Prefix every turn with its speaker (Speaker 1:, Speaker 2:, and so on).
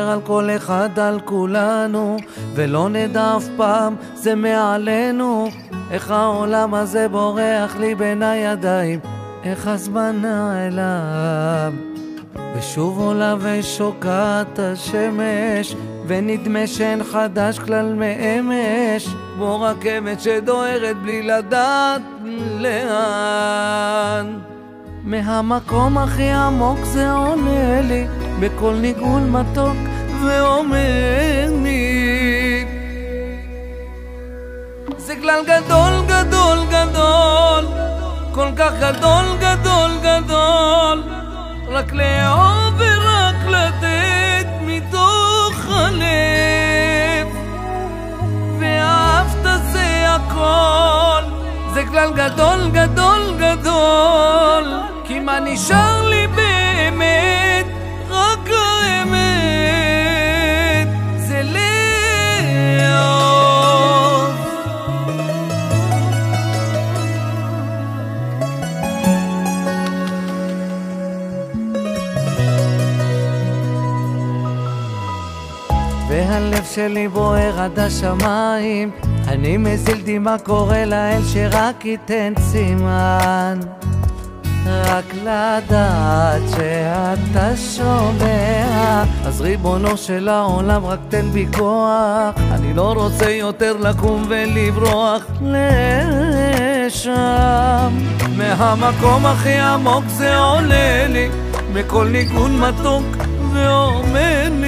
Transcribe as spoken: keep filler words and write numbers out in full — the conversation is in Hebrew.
Speaker 1: שומר על כל אחד, על כולנו, ולא נדע אף פעם זה מעלינו. איך העולם הזה בורח לי בין הידיים, איך הזמן נעלם. ושוב עולה ושוקעת השמש, ונדמה שאין חדש כלל מאמש, כמו רכבת שדוהרת בלי לדעת לאן. מהמקום הכי עמוק זה עונה לי בכל ניגון מתוק ואומר לי, זה כלל גדול גדול גדול, כל כך גדול גדול גדול, רק לאהוב ורק לתת מתוך הלב, ואהבת זה הכל. זה כלל גדול גדול גדול, כי מה נשאר לי באמת? רק האמת, זה לאהוב. והלב שלי בוער עד השמיים, אני מזיל דמעה קורא לאל שרק ייתן סימן, רק לדעת שאתה שומע. אז ריבונו של העולם רק תן בי כוח, אני לא רוצה יותר לקום ולברוח לשם. מהמקום הכי עמוק זה עולה לי בכל ניגון מתוק ואומר לי,